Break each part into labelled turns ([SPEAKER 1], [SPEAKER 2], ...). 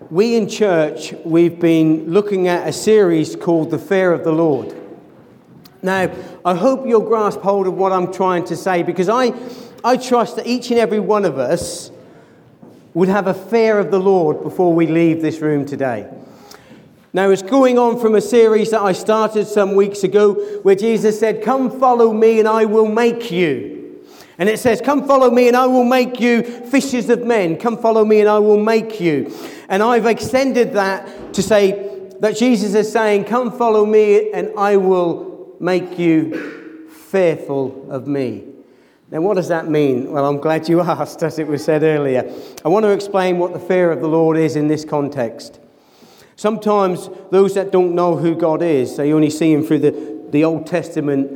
[SPEAKER 1] We in church, we've been looking at a series called The Fear of the Lord. Now, I hope you'll grasp hold of what I'm trying to say, because I trust that each and every one of us would have a fear of the Lord before we leave this room today. Now, it's going on from a series that I started some weeks ago where Jesus said, "Come follow me and I will make you." And it says, "Come follow me and I will make you fishers of men. Come follow me and I will make you." And I've extended that to say that Jesus is saying, "Come follow me and I will make you fearful of me." Now, what does that mean? Well, I'm glad you asked, as it was said earlier. I want to explain what the fear of the Lord is in this context. Sometimes those that don't know who God is, they only see him through the Old Testament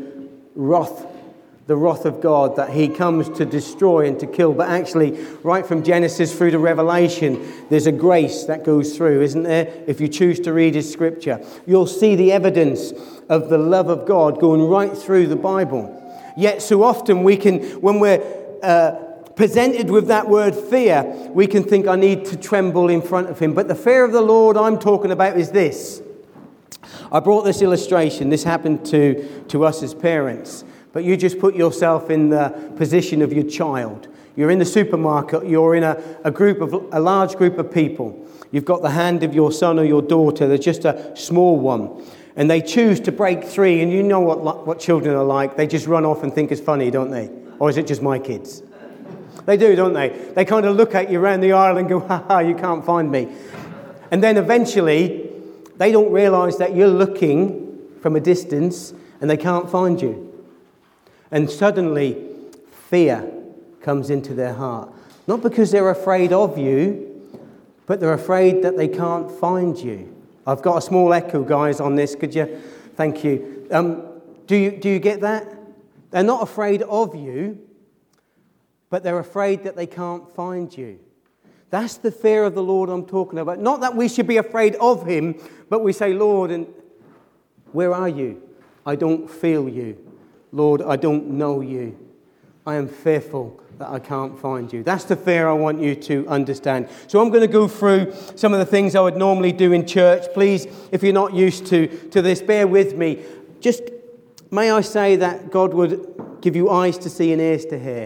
[SPEAKER 1] the wrath of God, that he comes to destroy and to kill. But actually, right from Genesis through to Revelation, there's a grace that goes through, isn't there? If you choose to read his scripture, you'll see the evidence of the love of God going right through the Bible. Yet so often we can, when we're presented with that word fear, we can think, I need to tremble in front of him. But the fear of the Lord I'm talking about is this. I brought this illustration. This happened to us as parents. But you just put yourself in the position of your child. You're in the supermarket. You're in a large group of people. You've got the hand of your son or your daughter. They're just a small one. And they choose to break free. And you know what children are like. They just run off and think it's funny, don't they? Or is it just my kids? They do, don't they? They kind of look at you around the aisle and go, "Ha ha, you can't find me." And then eventually, they don't realise that you're looking from a distance and they can't find you. And suddenly, fear comes into their heart. Not because they're afraid of you, but they're afraid that they can't find you. I've got a small echo, guys, on this. Could you? Thank you. Do you get that? They're not afraid of you, but they're afraid that they can't find you. That's the fear of the Lord I'm talking about. Not that we should be afraid of him, but we say, "Lord, and where are you? I don't feel you. Lord, I don't know you. I am fearful that I can't find you." That's the fear I want you to understand. So I'm going to go through some of the things I would normally do in church. Please, if you're not used to this, bear with me. Just, may I say that God would give you eyes to see and ears to hear.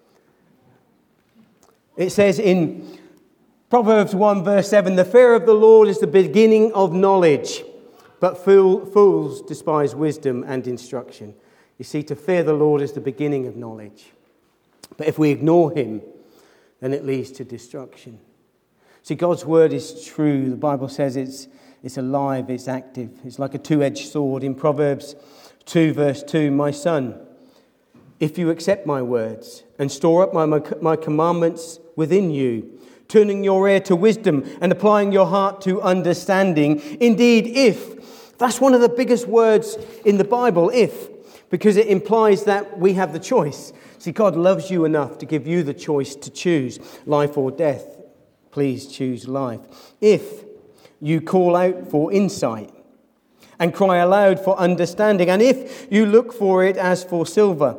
[SPEAKER 1] It says in Proverbs 1 verse 7, "The fear of the Lord is the beginning of knowledge, but fools despise wisdom and instruction." You see, to fear the Lord is the beginning of knowledge. But if we ignore him, then it leads to destruction. See, God's word is true. The Bible says it's alive, it's active. It's like a two-edged sword. In Proverbs 2 verse 2, "My son, if you accept my words and store up my commandments within you, turning your ear to wisdom and applying your heart to understanding." Indeed, if. That's one of the biggest words in the Bible, if. Because it implies that we have the choice. See, God loves you enough to give you the choice to choose life or death. Please choose life. If you call out for insight and cry aloud for understanding, and if you look for it as for silver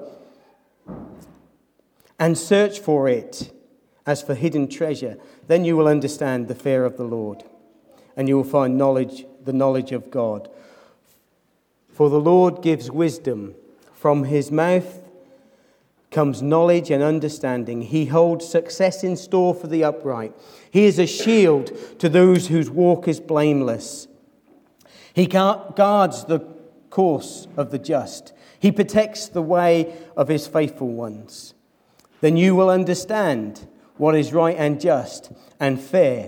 [SPEAKER 1] and search for it as for hidden treasure, then you will understand the fear of the Lord, and you will find the knowledge of God. For the Lord gives wisdom. From his mouth comes knowledge and understanding. He holds success in store for the upright. He is a shield to those whose walk is blameless. He guards the course of the just. He protects the way of his faithful ones. Then you will understand what is right and just and fair.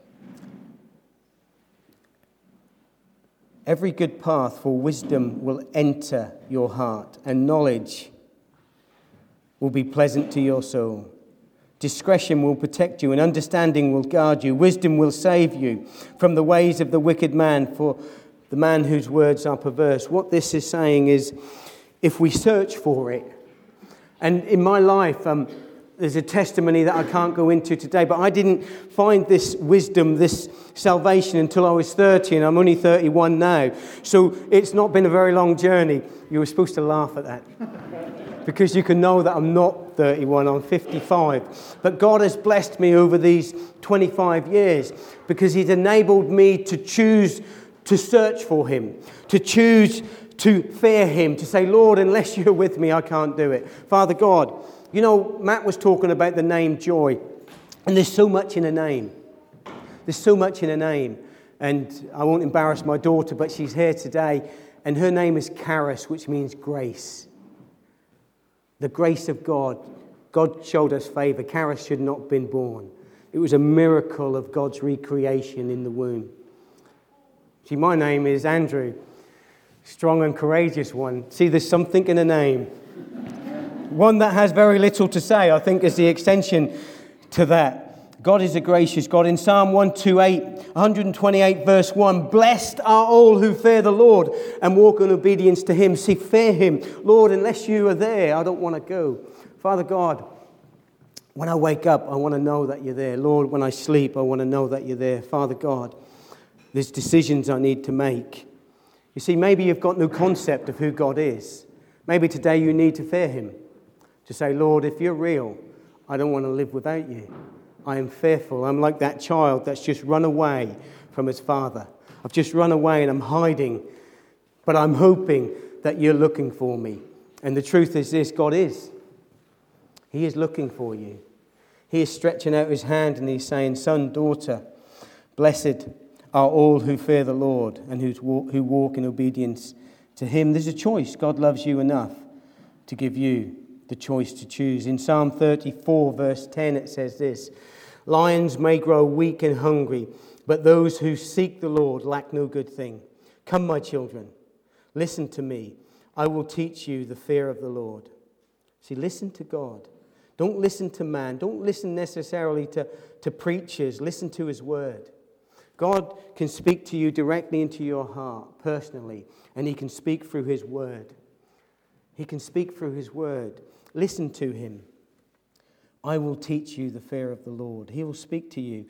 [SPEAKER 1] Every good path for wisdom will enter your heart, and knowledge will be pleasant to your soul. Discretion will protect you, and understanding will guard you. Wisdom will save you from the ways of the wicked man, for the man whose words are perverse. What this is saying is, if we search for it, and in my life, there's a testimony that I can't go into today, but I didn't find this wisdom, this salvation until I was 30, and I'm only 31 now. So it's not been a very long journey. You were supposed to laugh at that because you can know that I'm not 31, I'm 55. But God has blessed me over these 25 years because He's enabled me to choose to search for Him, to choose to fear Him, to say, Lord, unless you're with me, I can't do it. Father God, you know, Matt was talking about the name Joy, and there's so much in a name. There's so much in a name. And I won't embarrass my daughter, but she's here today, and her name is Charis, which means grace. The grace of God. God showed us favor. Charis should not have been born. It was a miracle of God's recreation in the womb. See, my name is Andrew, strong and courageous one. See, there's something in a name. One that has very little to say, I think, is the extension to that. God is a gracious God. In Psalm 128, verse 1, blessed are all who fear the Lord and walk in obedience to Him. See, fear Him. Lord, unless you are there, I don't want to go. Father God, when I wake up, I want to know that you're there. Lord, when I sleep, I want to know that you're there. Father God, there's decisions I need to make. You see, maybe you've got no concept of who God is. Maybe today you need to fear Him. To say, Lord, if you're real, I don't want to live without you. I am fearful. I'm like that child that's just run away from his father. I've just run away and I'm hiding, but I'm hoping that you're looking for me. And the truth is this, God is. He is looking for you. He is stretching out His hand and He's saying, son, daughter, blessed are all who fear the Lord and who walk in obedience to Him. There's a choice. God loves you enough to give you the choice to choose. In Psalm 34, verse 10, it says this, lions may grow weak and hungry, but those who seek the Lord lack no good thing. Come, my children, listen to me. I will teach you the fear of the Lord. See, listen to God. Don't listen to man. Don't listen necessarily to preachers. Listen to His word. God can speak to you directly into your heart, personally, and He can speak through His word. He can speak through His word. Listen to Him. I will teach you the fear of the Lord. He will speak to you.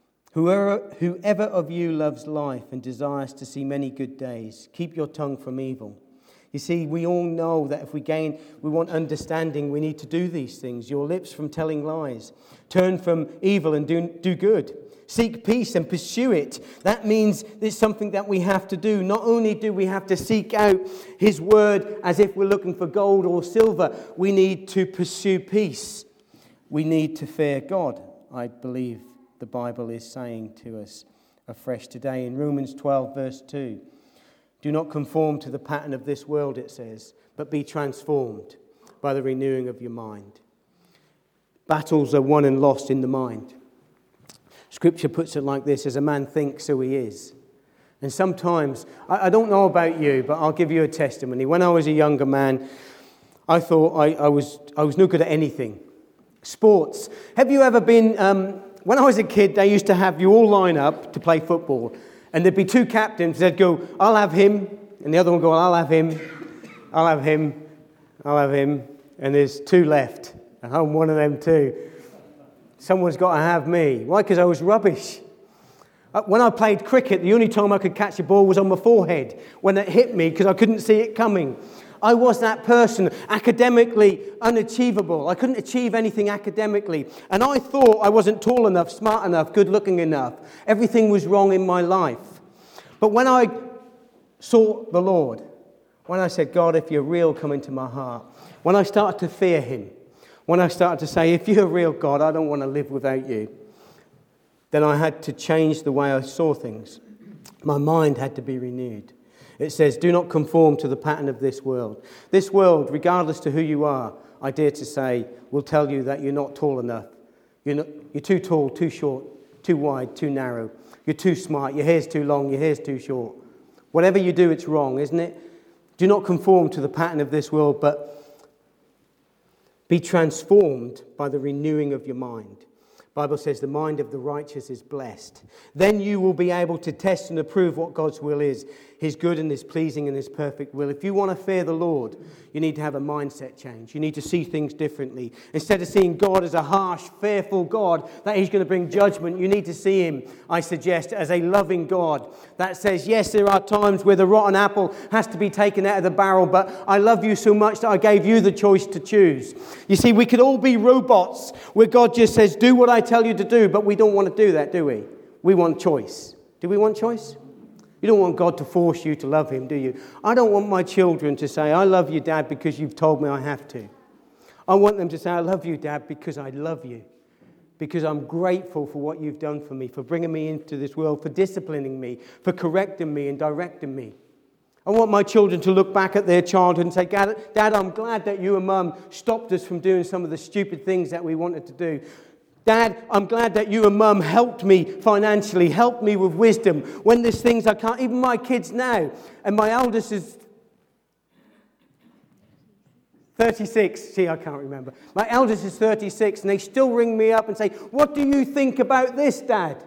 [SPEAKER 1] Whoever of you loves life and desires to see many good days, keep your tongue from evil. You see, we all know that if we want understanding, we need to do these things. Your lips from telling lies. Turn from evil and do good. Seek peace and pursue it. That means it's something that we have to do. Not only do we have to seek out His word as if we're looking for gold or silver, we need to pursue peace. We need to fear God, I believe the Bible is saying to us afresh today. In Romans 12, verse 2, do not conform to the pattern of this world, it says, but be transformed by the renewing of your mind. Battles are won and lost in the mind. Scripture puts it like this, as a man thinks, so he is. And sometimes, I don't know about you, but I'll give you a testimony. When I was a younger man, I thought I was no good at anything. Sports. Have you ever been, when I was a kid, they used to have you all line up to play football. And there'd be two captains, they'd go, I'll have him. And the other one would go, I'll have him. I'll have him. I'll have him. And there's two left. And I'm one of them too. Someone's got to have me. Why? Because I was rubbish. When I played cricket, the only time I could catch a ball was on my forehead when it hit me because I couldn't see it coming. I was that person, academically unachievable. I couldn't achieve anything academically. And I thought I wasn't tall enough, smart enough, good looking enough. Everything was wrong in my life. But when I sought the Lord, when I said, God, if you're real, come into my heart. When I started to fear Him, when I started to say, if you're real, God, I don't want to live without you, then I had to change the way I saw things. My mind had to be renewed. It says, do not conform to the pattern of this world. This world, regardless to who you are, I dare to say, will tell you that you're not tall enough. You're too tall, too short, too wide, too narrow. You're too smart, your hair's too long, your hair's too short. Whatever you do, it's wrong, isn't it? Do not conform to the pattern of this world, but be transformed by the renewing of your mind. Bible says the mind of the righteous is blessed. Then you will be able to test and approve what God's will is, his good and his pleasing and his perfect will. If you want to fear the Lord, you need to have a mindset change. You need to see things differently. Instead of seeing God as a harsh, fearful God, that he's going to bring judgment, you need to see him, I suggest, as a loving God that says, yes, there are times where the rotten apple has to be taken out of the barrel, but I love you so much that I gave you the choice to choose. You see, we could all be robots where God just says, do what I tell you to do, but we don't want to do that, do we? We want choice. Do we want choice? You don't want God to force you to love him, do you? I don't want my children to say, I love you, Dad, because you've told me I have to. I want them to say, I love you, Dad, because I love you. Because I'm grateful for what you've done for me, for bringing me into this world, for disciplining me, for correcting me and directing me. I want my children to look back at their childhood and say, Dad, I'm glad that you and Mum stopped us from doing some of the stupid things that we wanted to do. Dad, I'm glad that you and Mum helped me financially, helped me with wisdom. When there's things I can't, even my kids now, and my eldest is 36. See, I can't remember. My eldest is 36, and they still ring me up and say, what do you think about this, Dad?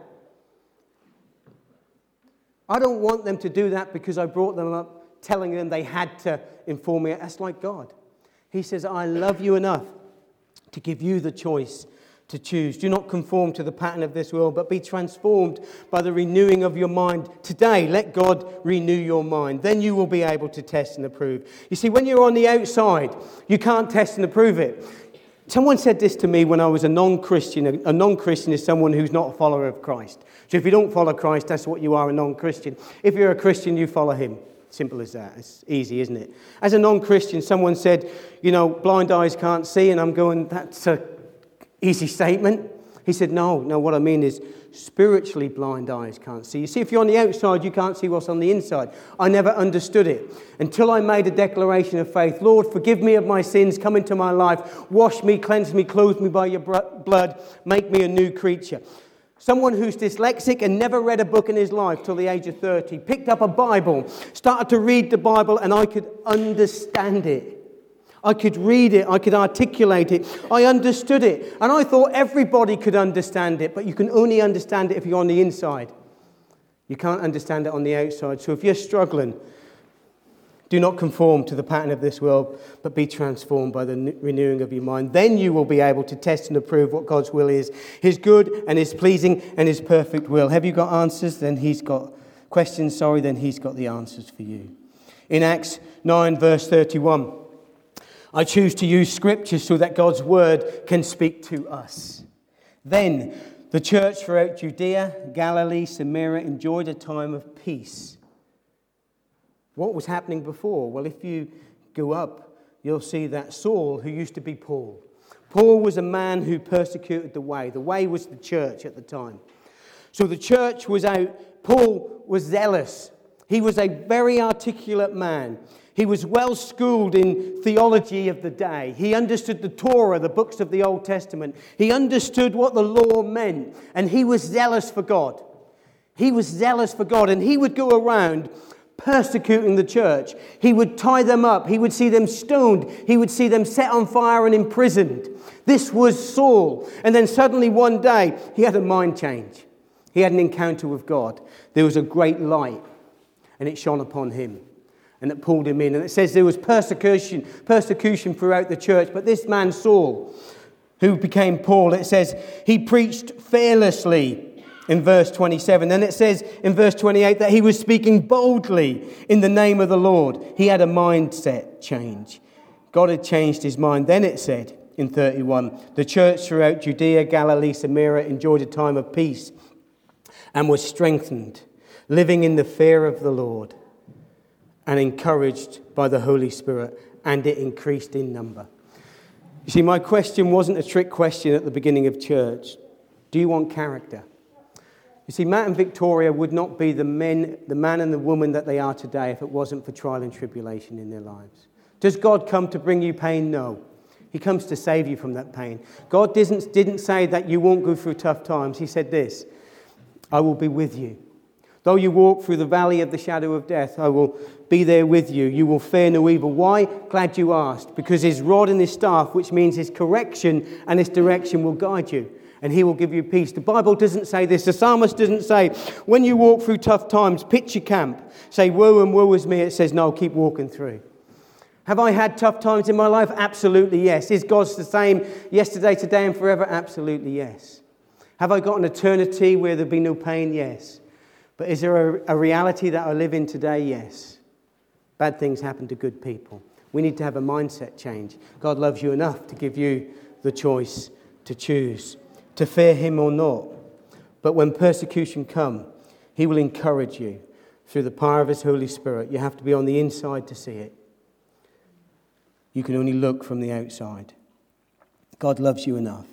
[SPEAKER 1] I don't want them to do that because I brought them up telling them they had to inform me. That's like God. He says, I love you enough to give you the choice to choose. Do not conform to the pattern of this world, but be transformed by the renewing of your mind. Today, let God renew your mind. Then you will be able to test and approve. You see, when you're on the outside, you can't test and approve it. Someone said this to me when I was a non-Christian. A non-Christian is someone who's not a follower of Christ. So if you don't follow Christ, that's what you are, a non-Christian. If you're a Christian, you follow him. Simple as that. It's easy, isn't it? As a non-Christian, someone said, blind eyes can't see, and I'm going, that's a easy statement. He said, no, what I mean is spiritually blind eyes can't see. You see, if you're on the outside, you can't see what's on the inside. I never understood it until I made a declaration of faith. Lord, forgive me of my sins, come into my life, wash me, cleanse me, clothe me by your blood, make me a new creature. Someone who's dyslexic and never read a book in his life till the age of 30, picked up a Bible, started to read the Bible, and I could understand it. I could read it, I could articulate it, I understood it. And I thought everybody could understand it, but you can only understand it if you're on the inside. You can't understand it on the outside. So if you're struggling, do not conform to the pattern of this world, but be transformed by the renewing of your mind. Then you will be able to test and approve what God's will is, his good and his pleasing and his perfect will. Have you got answers? Then he's got questions, then he's got the answers for you. In Acts 9, verse 31, I choose to use scripture so that God's word can speak to us. Then the church throughout Judea, Galilee, Samaria enjoyed a time of peace. What was happening before? Well, if you go up, you'll see that Saul, who used to be Paul. Paul was a man who persecuted the way. The way was the church at the time. So the church was out. Paul was zealous. He was a very articulate man. He was well schooled in theology of the day. He understood the Torah, the books of the Old Testament. He understood what the law meant, and he was zealous for God. He was zealous for God, and he would go around persecuting the church. He would tie them up. He would see them stoned. He would see them set on fire and imprisoned. This was Saul. And then suddenly one day, he had a mind change. He had an encounter with God. There was a great light, and it shone upon him. And it pulled him in. And it says there was persecution throughout the church. But this man, Saul, who became Paul, it says he preached fearlessly in verse 27. Then it says in verse 28 that he was speaking boldly in the name of the Lord. He had a mindset change. God had changed his mind. Then it said in 31, the church throughout Judea, Galilee, Samaria enjoyed a time of peace and was strengthened, living in the fear of the Lord, and encouraged by the Holy Spirit, and it increased in number. You see, my question wasn't a trick question at the beginning of church. Do you want character? You see, Matt and Victoria would not be the man and the woman that they are today if it wasn't for trial and tribulation in their lives. Does God come to bring you pain? No. He comes to save you from that pain. God didn't say that you won't go through tough times. He said this, I will be with you. Though you walk through the valley of the shadow of death, I will be there with you. You will fear no evil. Why? Glad you asked. Because his rod and his staff, which means his correction and his direction, will guide you. and he will give you peace. The Bible doesn't say this. The psalmist doesn't say, when you walk through tough times, pitch your camp. Say, woe and woe is me. It says, no, keep walking through. Have I had tough times in my life? Absolutely, yes. Is God the same yesterday, today, and forever? Absolutely, yes. Have I got an eternity where there'll be no pain? Yes. But is there a reality that I live in today? Yes. Bad things happen to good people. We need to have a mindset change. God loves you enough to give you the choice to choose, to fear him or not. But when persecution comes, he will encourage you through the power of his Holy Spirit. You have to be on the inside to see it. You can only look from the outside. God loves you enough.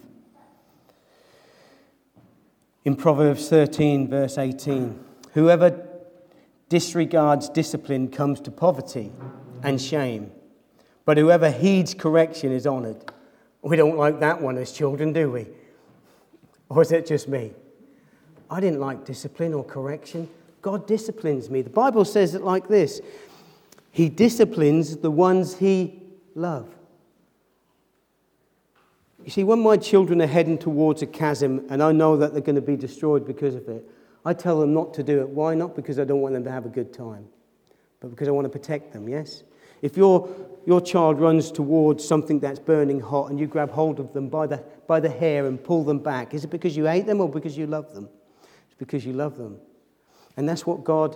[SPEAKER 1] In Proverbs 13, verse 18, whoever disregards discipline comes to poverty and shame, but whoever heeds correction is honored. We don't like that one as children, do we? Or is it just me? I didn't like discipline or correction. God disciplines me. The Bible says it like this. He disciplines the ones he loves. You see, when my children are heading towards a chasm and I know that they're going to be destroyed because of it, I tell them not to do it. Why? Not because I don't want them to have a good time, but because I want to protect them, yes? If your child runs towards something that's burning hot and you grab hold of them by the hair and pull them back, is it because you hate them or because you love them? It's because you love them. And that's what God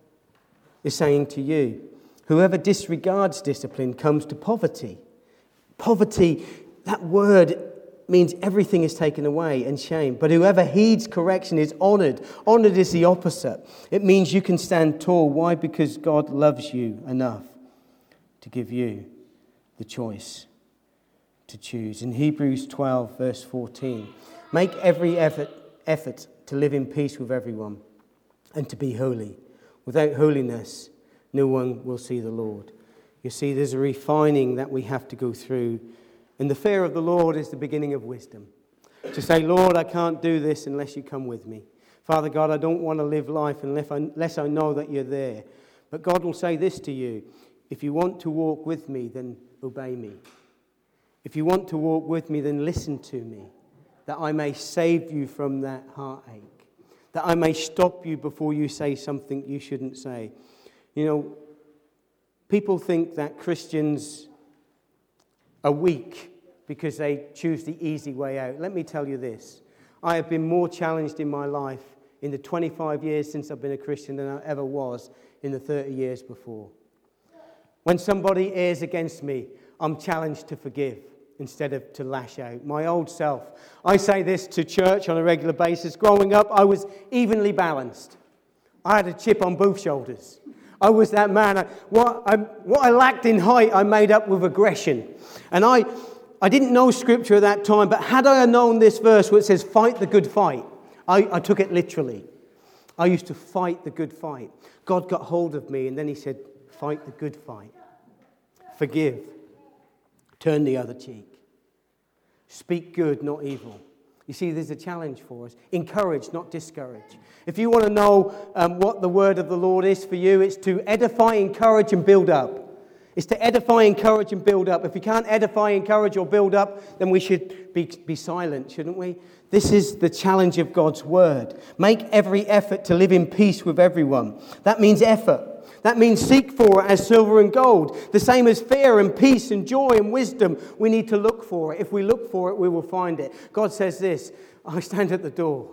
[SPEAKER 1] is saying to you. Whoever disregards discipline comes to poverty. Poverty, that word means everything is taken away and shame. But whoever heeds correction is honored. Honored is the opposite. It means you can stand tall. Why? Because God loves you enough to give you the choice to choose. In Hebrews 12, verse 14, make every effort to live in peace with everyone and to be holy. Without holiness, no one will see the Lord. You see, there's a refining that we have to go through. And the fear of the Lord is the beginning of wisdom. To say, Lord, I can't do this unless you come with me. Father God, I don't want to live life unless I know that you're there. But God will say this to you. If you want to walk with me, then obey me. If you want to walk with me, then listen to me, that I may save you from that heartache, that I may stop you before you say something you shouldn't say. You know, people think that Christians are weak because they choose the easy way out. Let me tell you this. I have been more challenged in my life in the 25 years since I've been a Christian than I ever was in the 30 years before. When somebody errs against me, I'm challenged to forgive instead of to lash out. My old self. I say this to church on a regular basis. Growing up, I was evenly balanced. I had a chip on both shoulders. I was that man. What I lacked in height, I made up with aggression. And I didn't know Scripture at that time, but had I known this verse where it says, fight the good fight, I took it literally. I used to fight the good fight. God got hold of me, and then he said, fight the good fight. Forgive. Turn the other cheek. Speak good, not evil. You see, there's a challenge for us. Encourage, not discourage. If you want to know what the word of the Lord is for you, it's to edify, encourage, and build up. It's to edify, encourage, and build up. If we can't edify, encourage, or build up, then we should be silent, shouldn't we? This is the challenge of God's word. Make every effort to live in peace with everyone. That means effort. That means seek for it as silver and gold. The same as fear and peace and joy and wisdom. We need to look for it. If we look for it, we will find it. God says this, I stand at the door.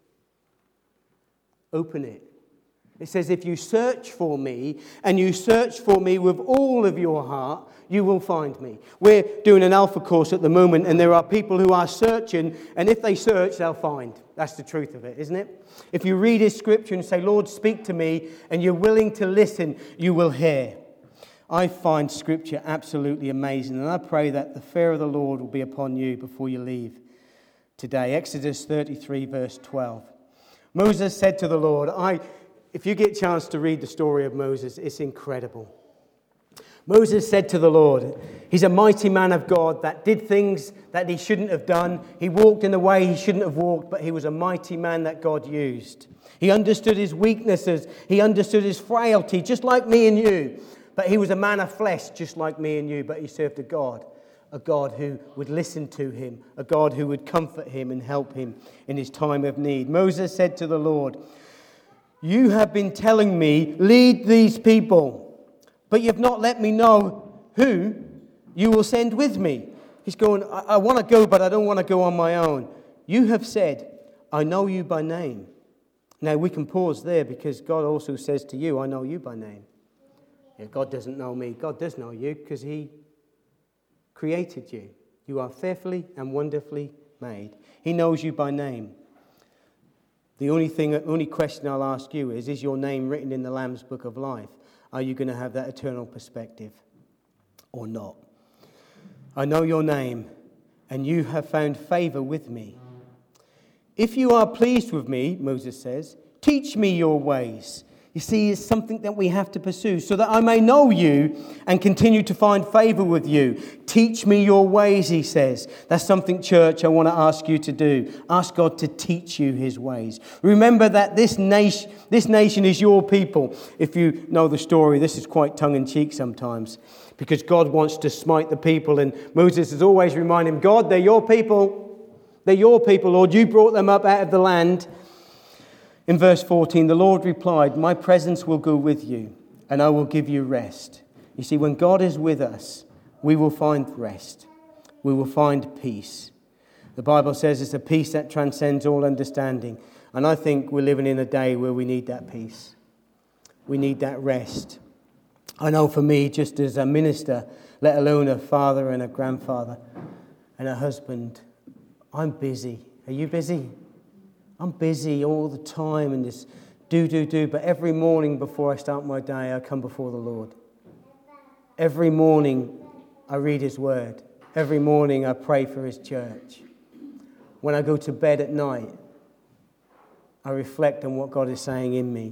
[SPEAKER 1] Open it. It says, if you search for me, and you search for me with all of your heart, you will find me. We're doing an Alpha course at the moment, and there are people who are searching, and if they search, they'll find. That's the truth of it, isn't it? If you read his scripture and say, Lord, speak to me, and you're willing to listen, you will hear. I find scripture absolutely amazing, and I pray that the fear of the Lord will be upon you before you leave today. Exodus 33, verse 12. Moses said to the Lord, if you get a chance to read the story of Moses, it's incredible. Moses said to the Lord, he's a mighty man of God that did things that he shouldn't have done. He walked in a way he shouldn't have walked, but he was a mighty man that God used. He understood his weaknesses. He understood his frailty, just like me and you. But he was a man of flesh, just like me and you, but he served a God a God who would listen to him, a God who would comfort him and help him in his time of need. Moses said to the Lord, "You have been telling me, lead these people, but you've not let me know who you will send with me." He's going, I want to go, but I don't want to go on my own. You have said, "I know you by name." Now we can pause there because God also says to you, "I know you by name." Yeah, God doesn't know me. God does know you because he created you. You are fearfully and wonderfully made. He knows you by name. The only question I'll ask you is your name written in the Lamb's Book of Life? Are you going to have that eternal perspective or not? I know your name, and you have found favor with me. If you are pleased with me, Moses says, teach me your ways. You see, it's something that we have to pursue so that I may know you and continue to find favor with you. Teach me your ways, he says. That's something, church, I want to ask you to do. Ask God to teach you his ways. Remember that this nation is your people. If you know the story, this is quite tongue-in-cheek sometimes because God wants to smite the people. And Moses is always reminding him, God, they're your people. They're your people, Lord. You brought them up out of the land. In verse 14, the Lord replied, "My presence will go with you, and I will give you rest." You see, when God is with us, we will find rest. We will find peace. The Bible says it's a peace that transcends all understanding. And I think we're living in a day where we need that peace. We need that rest. I know for me, just as a minister, let alone a father and a grandfather and a husband, I'm busy. Are you busy? I'm busy all the time and just do. But every morning before I start my day, I come before the Lord. Every morning I read his word. Every morning I pray for his church. When I go to bed at night, I reflect on what God is saying in me.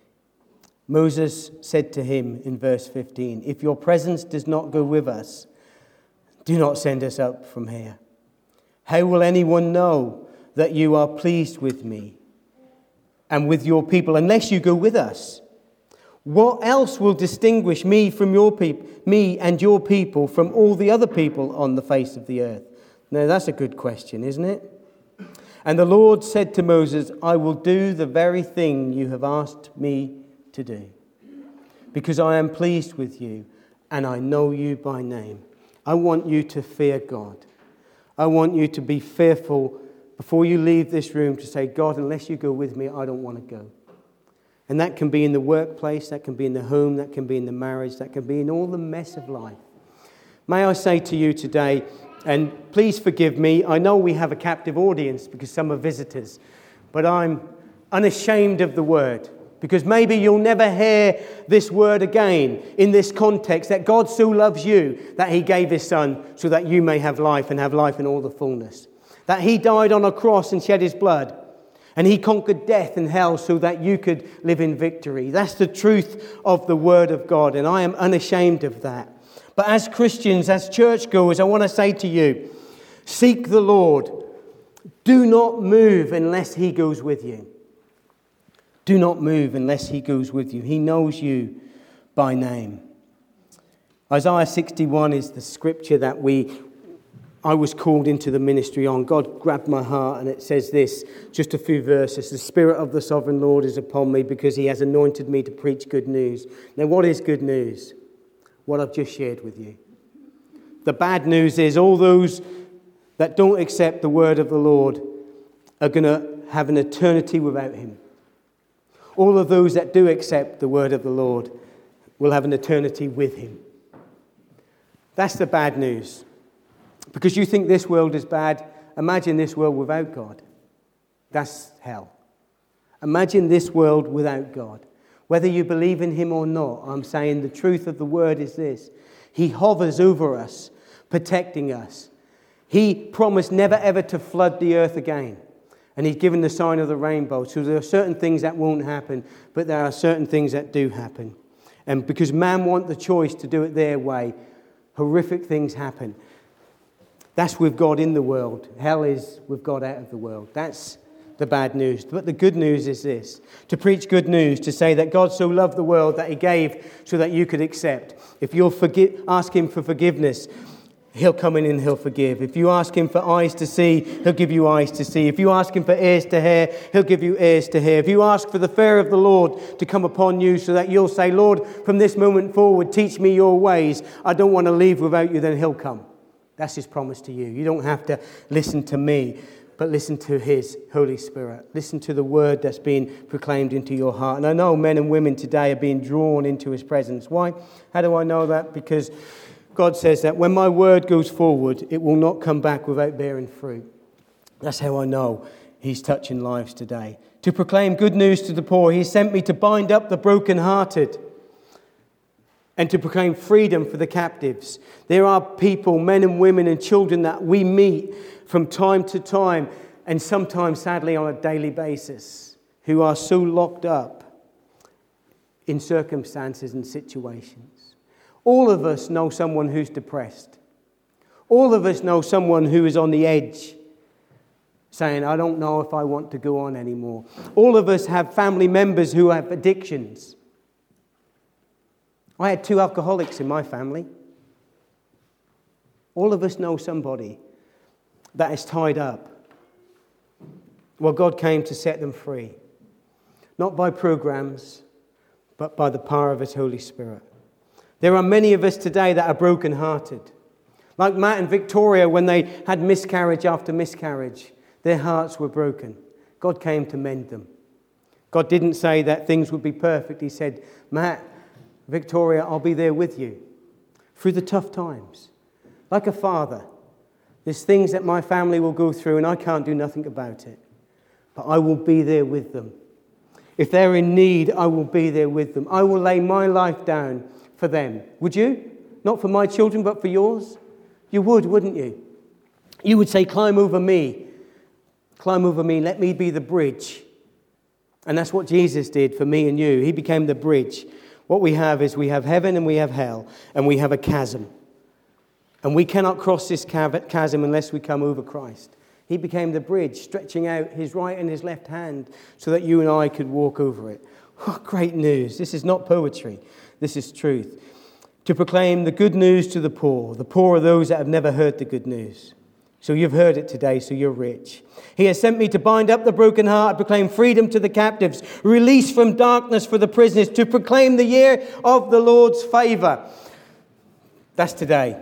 [SPEAKER 1] Moses said to him in verse 15, "If your presence does not go with us, do not send us up from here. How will anyone know that you are pleased with me and with your people unless you go with us? What else will distinguish me from your people, me and your people from all the other people on the face of the earth?" Now that's a good question, isn't it? And the Lord said to Moses, "I will do the very thing you have asked me to do, because I am pleased with you and I know you by name." I want you to fear God. I want you to be fearful before you leave this room to say, "God, unless you go with me, I don't want to go." And that can be in the workplace, that can be in the home, that can be in the marriage, that can be in all the mess of life. May I say to you today, and please forgive me, I know we have a captive audience because some are visitors, but I'm unashamed of the word because maybe you'll never hear this word again in this context, that God so loves you that he gave his son so that you may have life and have life in all the fullness. That he died on a cross and shed his blood. And he conquered death and hell so that you could live in victory. That's the truth of the word of God. And I am unashamed of that. But as Christians, as churchgoers, I want to say to you, seek the Lord. Do not move unless he goes with you. Do not move unless he goes with you. He knows you by name. Isaiah 61 is the scripture that I was called into the ministry on. God grabbed my heart and it says this, just a few verses. "The Spirit of the Sovereign Lord is upon me because he has anointed me to preach good news." Now, what is good news? What I've just shared with you. The bad news is all those that don't accept the word of the Lord are going to have an eternity without him. All of those that do accept the word of the Lord will have an eternity with him. That's the bad news. Because you think this world is bad, imagine this world without God. That's hell. Imagine this world without God. Whether you believe in him or not, I'm saying the truth of the word is this. He hovers over us, protecting us. He promised never ever to flood the earth again. And he's given the sign of the rainbow. So there are certain things that won't happen, but there are certain things that do happen. And because man want the choice to do it their way, horrific things happen. That's with God in the world. Hell is with God out of the world. That's the bad news. But the good news is this. To preach good news, to say that God so loved the world that he gave so that you could accept. If you'll ask him for forgiveness, He'll come in and he'll forgive. If you ask him for eyes to see, he'll give you eyes to see. If you ask him for ears to hear, he'll give you ears to hear. If you ask for the fear of the Lord to come upon you so that you'll say, Lord, from this moment forward, teach me your ways. I don't want to leave without you, then he'll come. That's his promise to you. You don't have to listen to me, but listen to his Holy Spirit. Listen to the word that's being proclaimed into your heart. And I know men and women today are being drawn into his presence. Why? How do I know that? Because God says that when my word goes forward, it will not come back without bearing fruit. That's how I know he's touching lives today. To proclaim good news to the poor, he sent me to bind up the brokenhearted and to proclaim freedom for the captives. There are people, men and women and children that we meet from time to time, and sometimes sadly on a daily basis, who are so locked up in circumstances and situations. All of us know someone who's depressed. All of us know someone who is on the edge, saying, I don't know if I want to go on anymore. All of us have family members who have addictions. I had 2 alcoholics in my family. All of us know somebody that is tied up. Well, God came to set them free. Not by programs, but by the power of his Holy Spirit. There are many of us today that are brokenhearted. Like Matt and Victoria, when they had miscarriage after miscarriage, their hearts were broken. God came to mend them. God didn't say that things would be perfect. He said, Matt, Victoria, I'll be there with you through the tough times. Like a father, there's things that my family will go through and I can't do nothing about it. But I will be there with them. If they're in need, I will be there with them. I will lay my life down for them. Would you? Not for my children, but for yours? You would, wouldn't you? You would say, climb over me. Climb over me. Let me be the bridge. And that's what Jesus did for me and you. He became the bridge. What we have is we have heaven and we have hell. And we have a chasm. And we cannot cross this chasm unless we come over Christ. He became the bridge, stretching out his right and his left hand so that you and I could walk over it. Oh, great news. This is not poetry. This is truth. To proclaim the good news to the poor. The poor are those that have never heard the good news. So you've heard it today, so you're rich. He has sent me to bind up the broken heart, proclaim freedom to the captives, release from darkness for the prisoners, to proclaim the year of the Lord's favor. That's today.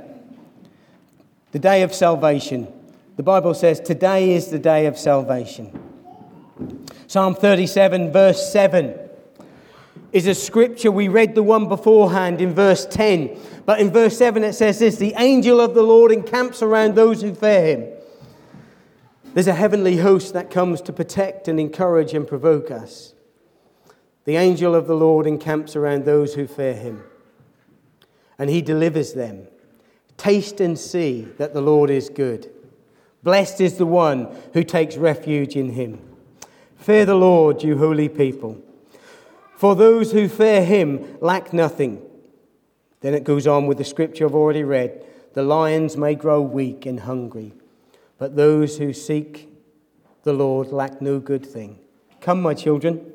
[SPEAKER 1] The day of salvation. The Bible says today is the day of salvation. Psalm 37 verse 7 is a scripture. We read the one beforehand in verse 10. But in verse 7 it says this: the angel of the Lord encamps around those who fear him. There's a heavenly host that comes to protect and encourage and provoke us. The angel of the Lord encamps around those who fear him, and he delivers them. Taste and see that the Lord is good. Blessed is the one who takes refuge in him. Fear the Lord, you holy people. For those who fear him lack nothing. Then it goes on with the scripture I've already read. The lions may grow weak and hungry, but those who seek the Lord lack no good thing. Come, my children,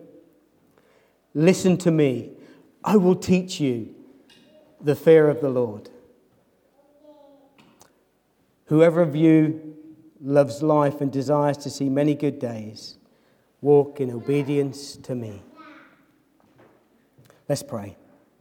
[SPEAKER 1] listen to me. I will teach you the fear of the Lord. Whoever of you loves life and desires to see many good days, walk in obedience to me. Let's pray.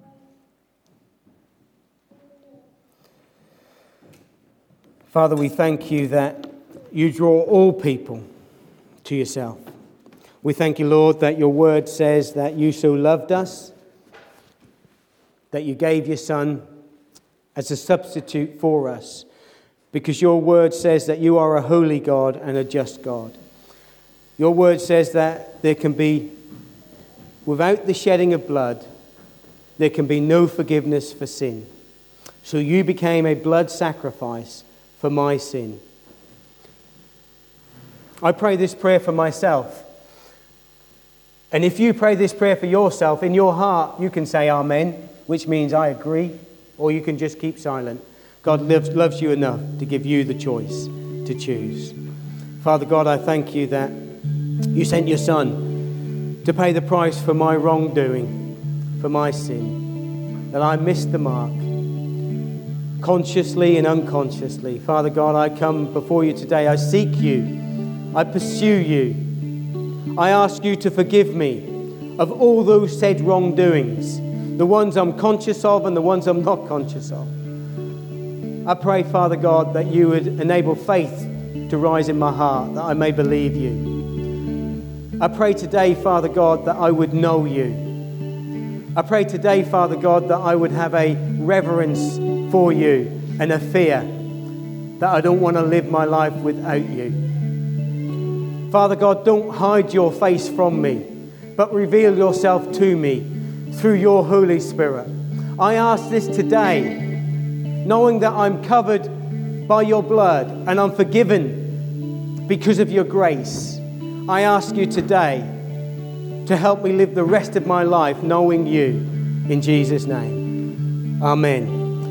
[SPEAKER 1] Father, we thank you that you draw all people to yourself. We thank you, Lord, that your word says that you so loved us, that you gave your Son as a substitute for us, because your word says that you are a holy God and a just God. Your word says that there can be, without the shedding of blood, there can be no forgiveness for sin. So you became a blood sacrifice for my sin. I pray this prayer for myself. And if you pray this prayer for yourself, in your heart, you can say amen, which means I agree, or you can just keep silent. God loves you enough to give you the choice to choose. Father God, I thank you that you sent your Son to pay the price for my wrongdoing, for my sin, that I missed the mark. consciously and unconsciously. Father God, I come before you today. I seek you. I pursue you. I ask you to forgive me of all those said wrongdoings, the ones I'm conscious of and the ones I'm not conscious of. I pray, Father God, that you would enable faith to rise in my heart, that I may believe you. I pray today, Father God, that I would know you. I pray today, Father God, that I would have a reverence for you and a fear that I don't want to live my life without you. Father God, don't hide your face from me, but reveal yourself to me through your Holy Spirit. I ask this today, knowing that I'm covered by your blood and I'm forgiven because of your grace. I ask you today to help me live the rest of my life knowing you, in Jesus' name. Amen.